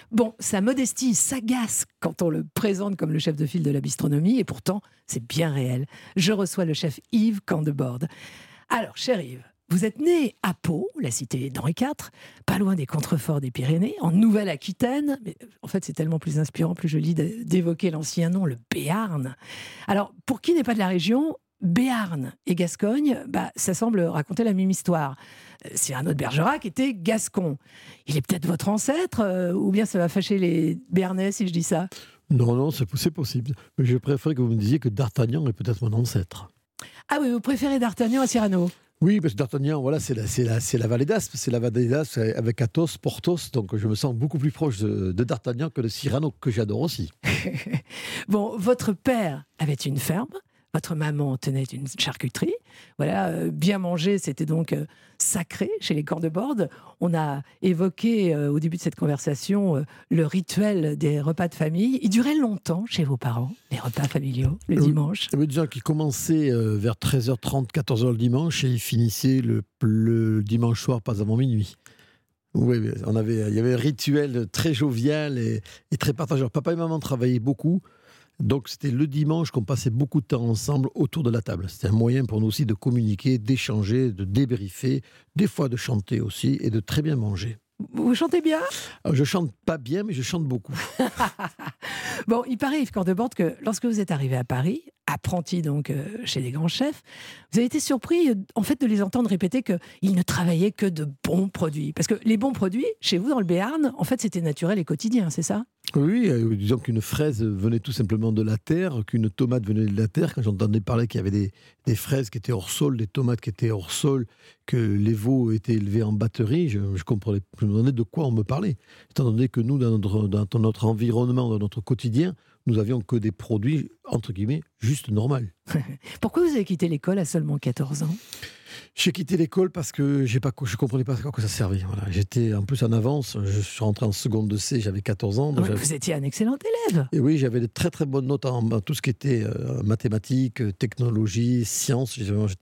Bon, sa modestie s'agace quand on le présente comme le chef de file de la bistronomie, et pourtant, c'est bien réel. Je reçois le chef Yves Candeborde. Alors, cher Yves, vous êtes né à Pau, la cité d'Henri IV, pas loin des contreforts des Pyrénées, en Nouvelle-Aquitaine. Mais en fait, c'est tellement plus inspirant, plus joli d'évoquer l'ancien nom, le Béarn. Alors, pour qui n'est pas de la région, Béarn et Gascogne, ça semble raconter la même histoire. Cyrano de Bergerac était gascon. Il est peut-être votre ancêtre, ou bien ça va fâcher les Béarnais si je dis ça? Non, c'est possible. Mais je préfère que vous me disiez que D'Artagnan est peut-être mon ancêtre. Ah oui, vous préférez D'Artagnan à Cyrano? Oui, parce que D'Artagnan, voilà, c'est la vallée d'Aspe. C'est la vallée d'Aspe avec Athos, Porthos. Donc je me sens beaucoup plus proche de D'Artagnan que de Cyrano, que j'adore aussi. Bon, votre père avait une ferme. Votre maman tenait une charcuterie. Voilà, bien manger, c'était donc sacré chez les Candeborde. On a évoqué au début de cette conversation le rituel des repas de famille. Il durait longtemps chez vos parents, les repas familiaux, le dimanche. Ça veut dire qu'il commençait vers 13h30, 14h le dimanche et il finissait le dimanche soir pas avant minuit. Oui, il y avait un rituel très jovial et très partageur. Papa et maman travaillaient beaucoup. Donc c'était le dimanche qu'on passait beaucoup de temps ensemble autour de la table. C'était un moyen pour nous aussi de communiquer, d'échanger, de débriefer, des fois de chanter aussi et de très bien manger. Vous chantez bien? Alors, je chante pas bien, mais je chante beaucoup. Bon, il paraît, Yves Candeborde, que lorsque vous êtes arrivé à Paris, apprenti donc chez les grands chefs, vous avez été surpris en fait de les entendre répéter qu'ils ne travaillaient que de bons produits. Parce que les bons produits, chez vous dans le Béarn, en fait c'était naturel et quotidien, c'est ça? Oui, disons qu'une fraise venait tout simplement de la terre, qu'une tomate venait de la terre. Quand j'entendais parler qu'il y avait des fraises qui étaient hors sol, des tomates qui étaient hors sol, que les veaux étaient élevés en batterie, je comprenais, je me demandais de quoi on me parlait. Étant donné que nous, dans notre environnement, dans notre quotidien, nous avions que des produits, entre guillemets, juste normaux. Pourquoi vous avez quitté l'école à seulement 14 ans? J'ai quitté l'école parce que je ne comprenais pas à quoi ça servait. Voilà. J'étais en plus en avance, je suis rentré en seconde de C, j'avais 14 ans. Donc vous étiez un excellent élève. Et oui, j'avais de très très bonnes notes en tout ce qui était mathématiques, technologie, sciences.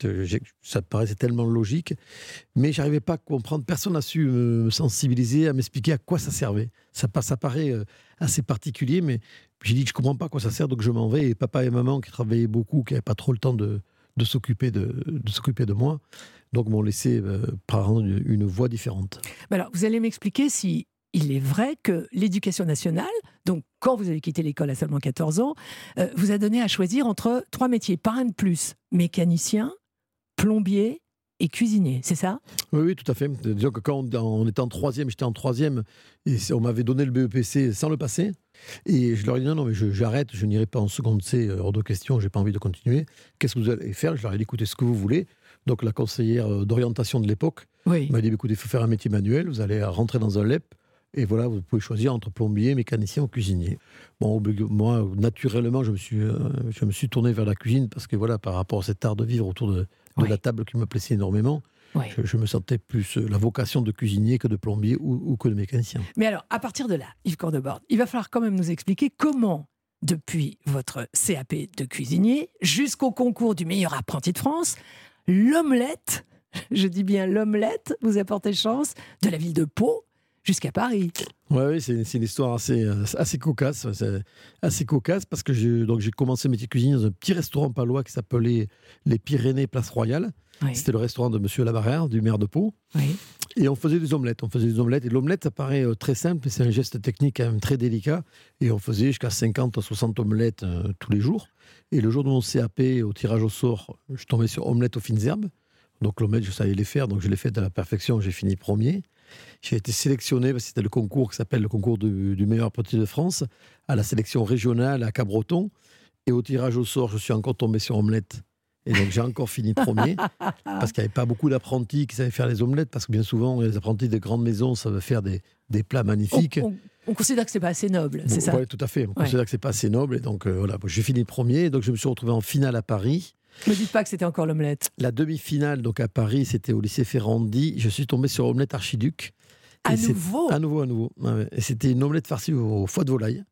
Ça paraissait tellement logique, mais je n'arrivais pas à comprendre. Personne n'a su me sensibiliser, à m'expliquer à quoi ça servait. Ça paraît assez particulier, mais j'ai dit que je ne comprends pas à quoi ça sert, donc je m'en vais. Et papa et maman qui travaillaient beaucoup, qui n'avaient pas trop le temps de s'occuper de moi, donc m'ont laissé prendre une voie différente. Alors, vous allez m'expliquer si il est vrai que l'éducation nationale, donc quand vous avez quitté l'école à seulement 14 ans, vous a donné à choisir entre 3 métiers, pas un de plus: mécanicien, plombier et cuisinier, c'est ça? Oui, tout à fait. Disons que quand on était en troisième, j'étais en troisième, et on m'avait donné le BEPC sans le passer. Et je leur ai dit non, mais j'arrête, je n'irai pas en seconde C, hors de question, j'ai pas envie de continuer. Qu'est-ce que vous allez faire? Je leur ai dit écoutez, ce que vous voulez. Donc la conseillère d'orientation de l'époque m'a dit écoutez, il faut faire un métier manuel, vous allez rentrer dans un LEP, et voilà, vous pouvez choisir entre plombier, mécanicien ou cuisinier. Bon, moi, naturellement, je me suis tourné vers la cuisine parce que voilà, par rapport à cet art de vivre autour de la table qui me plaisait énormément. Oui. Je me sentais plus la vocation de cuisinier que de plombier ou que de mécanicien. Mais alors, à partir de là, Yves Candeborde, il va falloir quand même nous expliquer comment, depuis votre CAP de cuisinier jusqu'au concours du meilleur apprenti de France, l'omelette, je dis bien l'omelette, vous a porté chance de la ville de Pau jusqu'à Paris. Oui, c'est une histoire assez cocasse. C'est assez cocasse parce que j'ai commencé métier de cuisine dans un petit restaurant palois qui s'appelait les Pyrénées Place Royale. Oui. C'était le restaurant de Monsieur Labarère, du maire de Pau. Oui. Et on faisait des omelettes. Et l'omelette, ça paraît très simple, mais c'est un geste technique quand même très délicat. Et on faisait jusqu'à 50 à 60 omelettes tous les jours. Et le jour de mon CAP, au tirage au sort, je tombais sur omelette aux fines herbes. Donc l'omelette, je savais les faire, donc je l'ai fait à la perfection. J'ai fini premier. J'ai été sélectionné, parce que c'était le concours qui s'appelle le concours du meilleur apprenti de France, à la sélection régionale à Cabreton. Et au tirage au sort, je suis encore tombé sur omelette. Et donc j'ai encore fini premier, parce qu'il n'y avait pas beaucoup d'apprentis qui savaient faire les omelettes, parce que bien souvent, les apprentis de grandes maisons savent faire des plats magnifiques. On considère que ce n'est pas assez noble, c'est ça? Oui, tout à fait. On considère que ce n'est pas assez noble. Et donc voilà, j'ai fini premier. Et donc je me suis retrouvé en finale à Paris. Ne me dites pas que c'était encore l'omelette. La demi-finale, donc à Paris, c'était au lycée Ferrandi. Je suis tombé sur omelette Archiduc. À nouveau. À nouveau. Et c'était une omelette farcie au foie de volaille.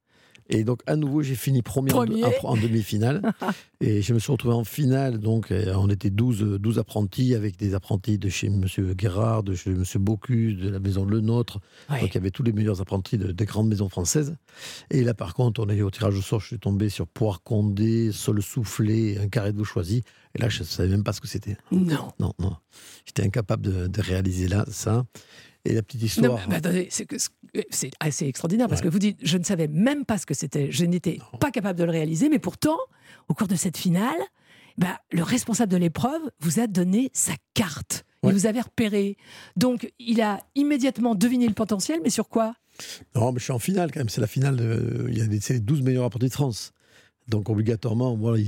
Et donc, à nouveau, j'ai fini premier. En demi-finale. Et je me suis retrouvé en finale. Donc, on était 12 apprentis, avec des apprentis de chez M. Guérard, de chez M. Bocuse, de la maison Le Nôtre. Ouais. Donc, il y avait tous les meilleurs apprentis des grandes maisons françaises. Et là, par contre, on est au tirage au sort. Je suis tombé sur Poire Condé, Sol Soufflé, Un carré de veau choisi. Et là, je ne savais même pas ce que c'était. Non. Non. J'étais incapable de réaliser là, ça. Et la petite histoire. Non, mais attendez, c'est assez extraordinaire parce que vous dites, je ne savais même pas ce que c'était, je n'étais pas capable de le réaliser, mais pourtant, au cours de cette finale, le responsable de l'épreuve vous a donné sa carte. Il vous avait repéré. Donc, il a immédiatement deviné le potentiel, mais sur quoi ? Non, mais je suis en finale quand même. C'est la finale. Il y a les 12 meilleurs apprentis de France. Donc, obligatoirement, moi,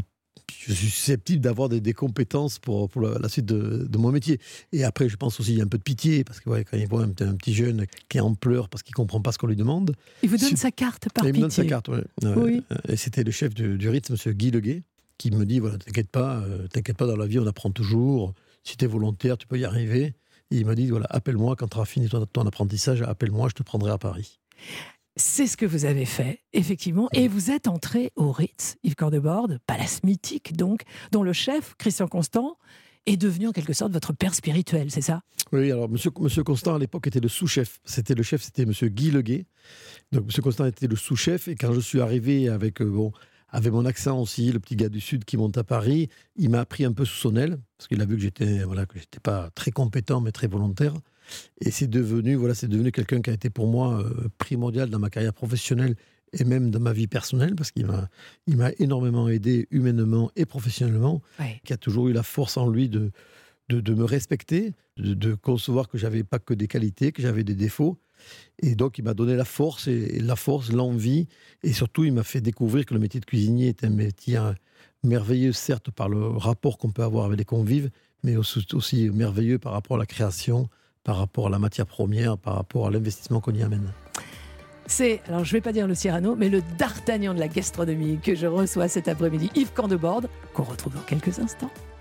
je suis susceptible d'avoir des compétences pour la suite de mon métier. Et après, je pense aussi qu'il y a un peu de pitié, parce que quand il voit un petit jeune qui est en pleurs parce qu'il ne comprend pas ce qu'on lui demande. Il vous donne sa carte par pitié. Il me donne sa carte, oui. Et c'était le chef du RITS, M. Guy Leguet, qui me dit, voilà, t'inquiète pas, dans la vie, on apprend toujours. Si tu es volontaire, tu peux y arriver. Et il m'a dit, voilà, appelle-moi quand tu auras fini ton apprentissage, appelle-moi, je te prendrai à Paris. C'est ce que vous avez fait, effectivement, et vous êtes entré au Ritz, Yves Candebord, palace mythique donc, dont le chef, Christian Constant, est devenu en quelque sorte votre père spirituel, c'est ça ? Oui, alors monsieur Constant à l'époque était le sous-chef. Le chef, c'était monsieur Guy Leguet. Donc monsieur Constant était le sous-chef, et quand je suis arrivé avec mon accent aussi, le petit gars du Sud qui monte à Paris, il m'a pris un peu sous son aile, parce qu'il a vu que j'étais pas très compétent, mais très volontaire. Et c'est devenu quelqu'un qui a été pour moi primordial dans ma carrière professionnelle et même dans ma vie personnelle, parce qu'il m'a énormément aidé humainement et professionnellement, qui a toujours eu la force en lui de me respecter, de concevoir que j'avais pas que des qualités, que j'avais des défauts. Et donc il m'a donné la force, l'envie, et surtout il m'a fait découvrir que le métier de cuisinier est un métier merveilleux, certes par le rapport qu'on peut avoir avec les convives, mais aussi merveilleux par rapport à la création, par rapport à la matière première, par rapport à l'investissement qu'on y amène. C'est, alors je ne vais pas dire le Cyrano, mais le D'Artagnan de la gastronomie que je reçois cet après-midi, Yves Candebord, qu'on retrouve dans quelques instants.